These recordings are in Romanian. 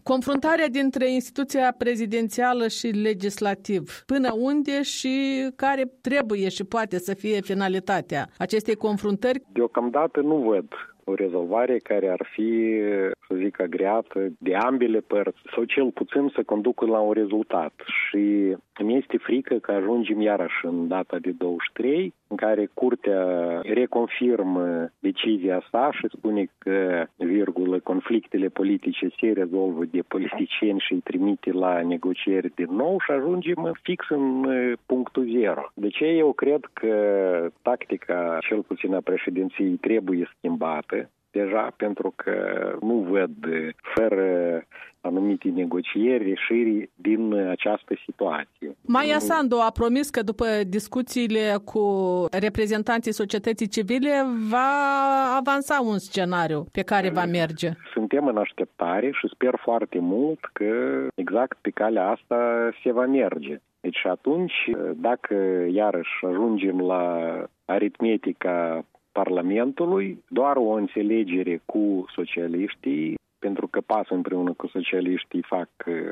Confruntarea dintre instituția prezidențială și legislativ, până unde și care trebuie și poate să fie finalitatea acestei confruntări? Deocamdată nu văd o rezolvare care ar fi, să zic, agreată de ambele părți sau cel puțin să conducă la un rezultat. Și îmi este frică că ajungem iarăși în data de 23, în care Curtea reconfirmă decizia sa și spune că, conflictele politice se rezolvă de politicieni și îi trimite la negocieri din nou și ajungem fix în punctul zero. De ce eu cred că tactica, cel puțin a președinției, trebuie schimbată deja, pentru că nu văd, fără anumite negocieri, ieșiri din această situație. Maia Sandu a promis că după discuțiile cu reprezentanții societății civile va avansa un scenariu pe care va merge. Suntem în așteptare și sper foarte mult că exact pe calea asta se va merge. Deci atunci, dacă iarăși ajungem la aritmetica Parlamentului, doar o înțelegere cu socialiștii, pentru că pasă împreună cu socialiștii fac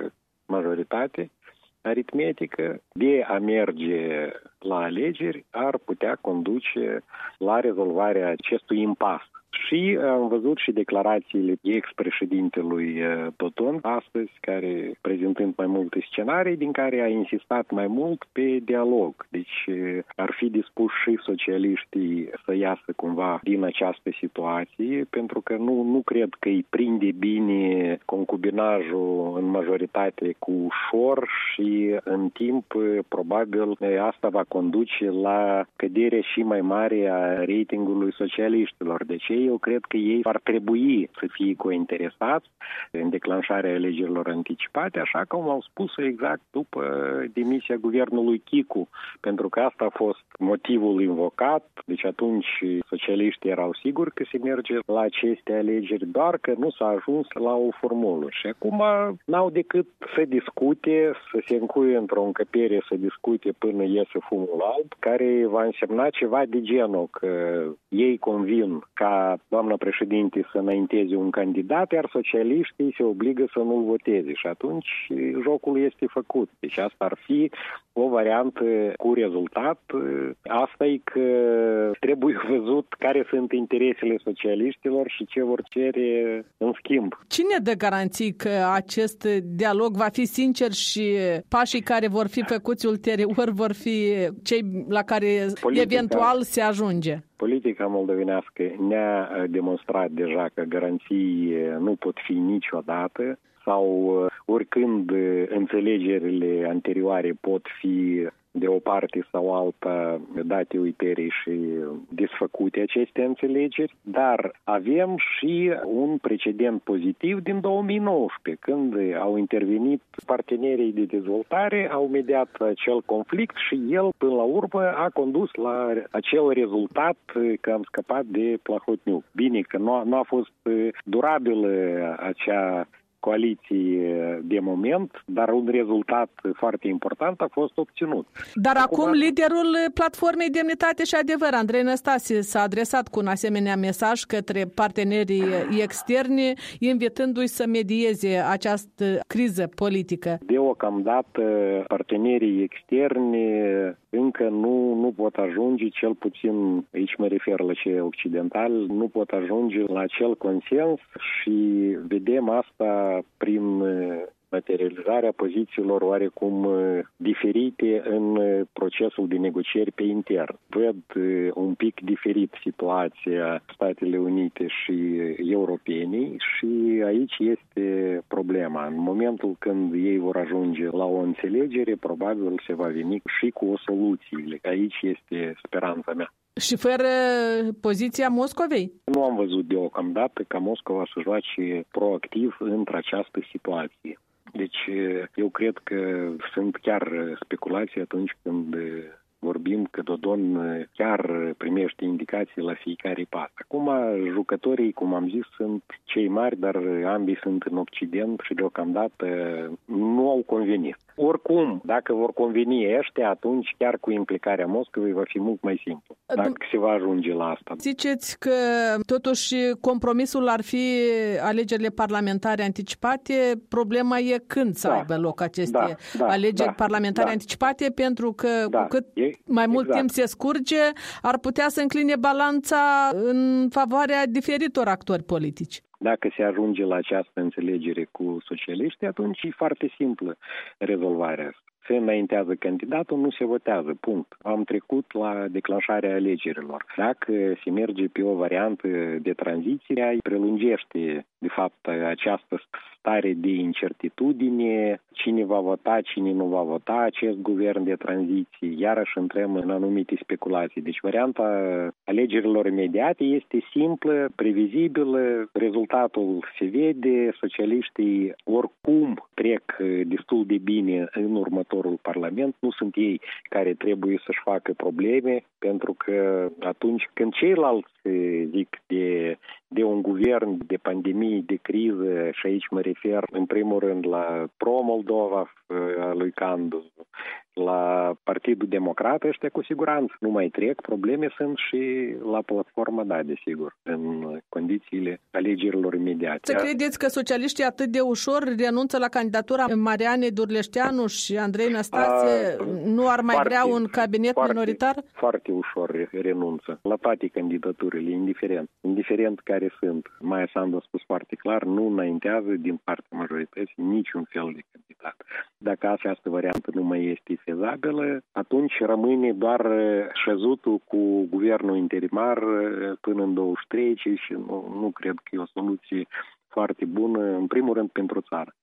majoritate aritmetică, de a merge la alegeri ar putea conduce la rezolvarea acestui impas. Și am văzut și declarațiile ex-președintelui Dodon astăzi, care prezentând mai multe scenarii, din care a insistat mai mult pe dialog. Deci ar fi dispuși și socialiștii să iasă cumva din această situație, pentru că nu cred că îi prinde bine concubinajul în majoritate cu ușor și în timp probabil asta va conduce la căderea și mai mare a ratingului socialiștilor. Deci eu cred că ei ar trebui să fie cointeresați în declanșarea alegerilor anticipate, așa cum au spus exact după demisia guvernului Chicu, pentru că asta a fost motivul invocat. Deci atunci socialiștii erau siguri că se merge la aceste alegeri, doar că nu s-a ajuns la o formulă. Și acum n-au decât să discute, să se încuie într-o încăpere, să discute până iese fumul alb, care va însemna ceva de genul că ei convin ca doamna președinte să înainteze un candidat, iar socialiștii se obligă să nu-l voteze și atunci jocul este făcut. Deci asta ar fi o variantă cu rezultat. Asta e că trebuie văzut care sunt interesele socialiștilor și ce vor cere în schimb. Cine dă garanții că acest dialog va fi sincer și pașii care vor fi făcuți ulterior vor fi cei la care eventual se ajunge? Politica moldovenească ne-a demonstrat deja că garanții nu pot fi niciodată sau oricând înțelegerile anterioare pot fi de o parte sau alta date uitării și desfăcute aceste înțelegeri, dar avem și un precedent pozitiv din 2019, când au intervenit partenerii de dezvoltare, au mediat acel conflict și el, până la urmă, a condus la acel rezultat că am scăpat de Plahotniuc. Bine că nu a fost durabilă acea coaliție de moment, dar un rezultat foarte important a fost obținut. Dar acum liderul platformei Demnitate și Adevăr, Andrei Năstase, s-a adresat cu un asemenea mesaj către partenerii externi, invitându-i să medieze această criză politică. Deocamdată, partenerii externi încă nu pot ajunge, cel puțin aici mă refer la cei occidentali, nu pot ajunge la acel consens și vedem asta prin materializarea pozițiilor oarecum diferite în procesul de negocieri pe intern. Văd un pic diferit situația Statele Unite și europenii și aici este problema. În momentul când ei vor ajunge la o înțelegere, probabil se va veni și cu o soluție. Aici este speranța mea. Și fără poziția Moscovei? Nu am văzut deocamdată ca Moscova să joace proactiv într-această situație. Deci eu cred că sunt chiar speculații atunci când vorbim că Dodon chiar primește indicații la fiecare pas. Acum, jucătorii, cum am zis, sunt cei mari, dar ambii sunt în Occident și deocamdată nu au convenit. Oricum, dacă vor conveni ăștia, atunci chiar cu implicarea Moscovei va fi mult mai simplu, dacă se va ajunge la asta. Ziceți că totuși compromisul ar fi alegerile parlamentare anticipate. Problema e când să aibă loc aceste alegeri parlamentare anticipate, pentru că cu cât mai mult timp se scurge, ar putea să încline balanța în favoarea diferitor actori politici. Dacă se ajunge la această înțelegere cu socialiștii, atunci e foarte simplă rezolvarea asta. Se înaintează candidatul, nu se votează, punct. Am trecut la declanșarea alegerilor. Dacă se merge pe o variantă de tranziție, ai prelungește, de fapt, această stare de incertitudine, cine va vota, cine nu va vota acest guvern de tranziție, iarăși intrăm în anumite speculații. Deci varianta alegerilor imediate este simplă, previzibilă, rezultatul se vede, socialiștii oricum trec destul de bine în următorul parlament, nu sunt ei care trebuie să-și facă probleme, pentru că atunci când ceilalți zic de un guvern, de pandemie, de criză, și aici mă refer în primul rând la Pro-Moldova, a lui Candu, la Partidul Democrat, ăștia cu siguranță nu mai trec, probleme sunt și la platforma, desigur, în condițiile alegerilor imediate. Să credeți că socialiștii atât de ușor renunță la candidatura Marianei Durleșteanu și Andrei Năstase? Nu ar mai vrea un cabinet minoritar? Foarte ușor renunță la toate candidaturile, indiferent care sunt. Maia Sandu a spus foarte clar, nu înaintează din partea majorității niciun fel de candidat. Dacă această variantă nu mai este fezabilă, atunci rămâne doar șezutul cu guvernul interimar până în 23 și nu cred că e o soluție foarte bună, în primul rând pentru țară.